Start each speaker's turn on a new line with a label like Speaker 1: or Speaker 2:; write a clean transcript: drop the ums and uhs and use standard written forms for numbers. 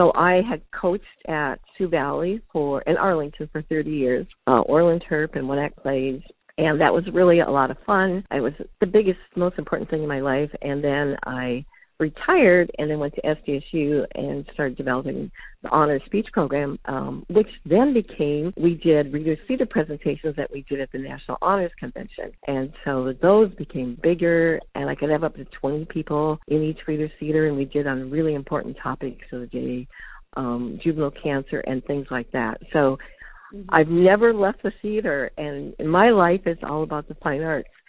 Speaker 1: So I had coached at Sioux Valley in Arlington for 30 years, Orland Terp and One Act Plays. And that was really a lot of fun. It was the biggest, most important thing in my life. And then I retired and then went to SDSU and started developing the honors speech program, which then we did Reader's Theater presentations that we did at the National Honors Convention. And so those became bigger, and I could have up to 20 people in each Reader's Theater, and we did on really important topics of the day, juvenile cancer and things like that. So I've never left the theater, and my life is all about the fine arts.